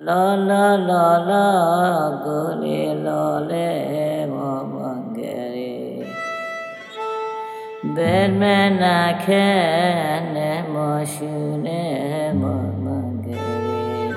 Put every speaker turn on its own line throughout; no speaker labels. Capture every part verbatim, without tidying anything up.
La la la la gole lale mamangere Bermena kene moshune mamangere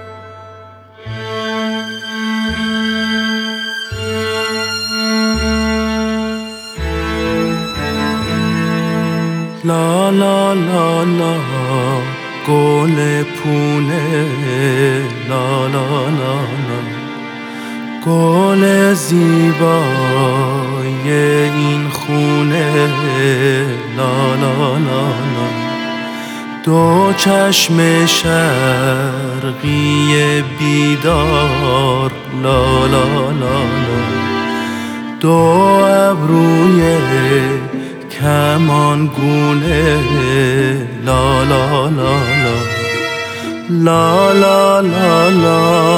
La la la la gole pune la la la la گل زیبای این خونه لا لا لا لا دو چشم شرقی بیدار لا لا لا لا دو ابروی کمان گونه لا لا لا لا لا لا لا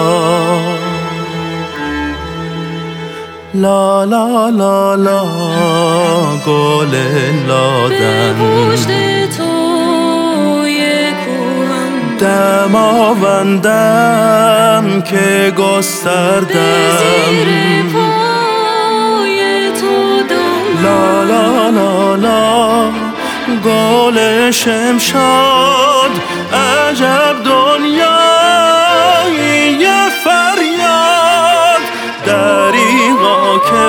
لا لا لا لا گل لادن
به پشت توی کوهم
دماوندم که گستردم
به زیر پای تو دم
لا لا لا لا گل شمشاد عجب دنیایی فریاد دریغا که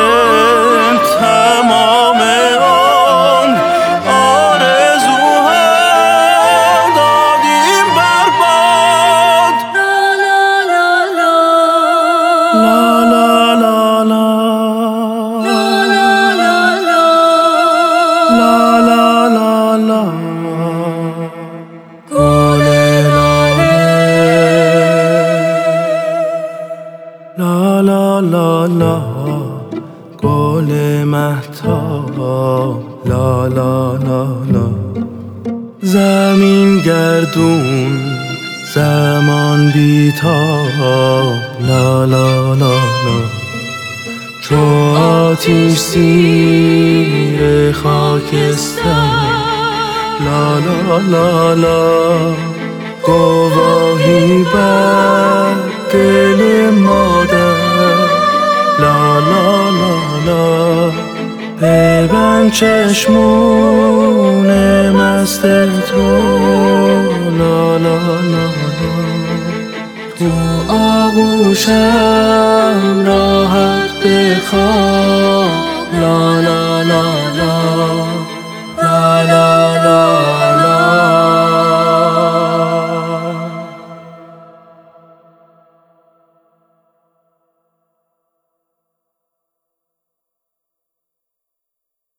تمام آن آرزوها دادیم برباد
لا لا لا لا
لا لا لا لا
لا لا لا
لا لا لا لا گل لاله لا لا لا لا گل مهتاب لا لا لا لا زمین گردون زمان بیتاب لا لا لا لا چو آتیش زیر خاکستر لا لا لا لا گواهی بر دل مادر لا لا لا لا ببند چشمون مست تو لا لا لا لا تو آغوشم راحت بخواب لا لا لا